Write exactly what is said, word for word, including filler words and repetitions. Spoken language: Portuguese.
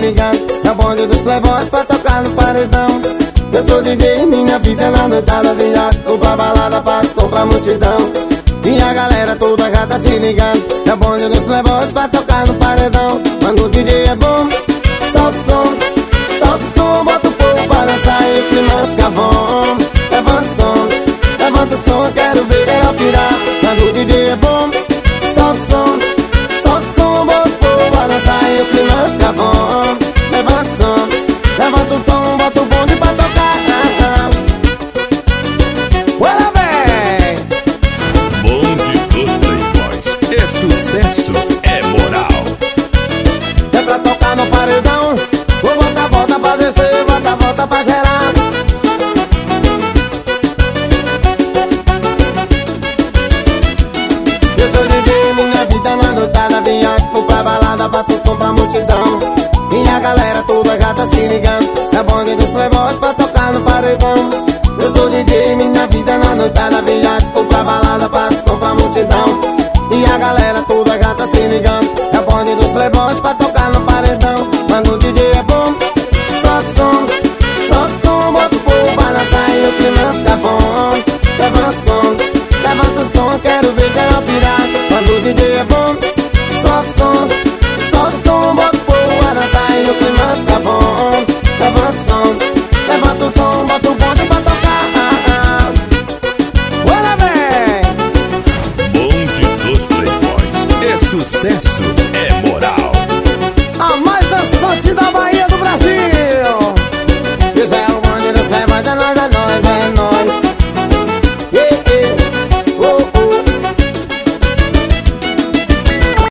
ligando. É o bonde dos playboys pra tocar no paredão. Eu sou D J, minha vida é na noitada, viado. Vou pra balada, faço som pra multidão. E a galera toda gata se ligando. É o bonde dos playboys pra tocar no paredão. Quando o D J é bom, solta o som, solta o som, bota o povo pra dançar e o clima fica bom. Levanta o som, levanta o som, quero ver geral pirar. Quando o D J é bom, solta o som, solta o som, bota o povo pra dançar e o clima fica bom. Levanta o som, levanta o som, bota o bonde pra tocar. Olha, véi! Bonde dos playboys, é sucesso, é moral. É pra tocar no paredão. Vou botar a volta pra descer, bota a volta pra gerar. Eu sou D J, minha vida na noitada, viagem, vou pra balada, faço som pra multidão. E a galera toda gata se ligando. É bonde dos playboys pra tocar no paredão. Eu sou D J, minha vida na noitada, viagem, vou pra balada, faço som pra multidão. E a galera toda gata se ligando. É bonde dos playboys pra tocar no paredão. Quando o D J é bom, solta o som, solta o som, bota o povo pra dançar e o clima fica bom. Levanta o som, levanta o som, quero ver geral pirar. Quando o D J é bom, solta o som, solta o som, bota o povo pra dançar e o clima fica bom. Levanta o som, levanta o som, bota o bonde pra tocar. Olha, véi! Bonde dos playboys, é sucesso, é moral. A mais dançante da Bahia.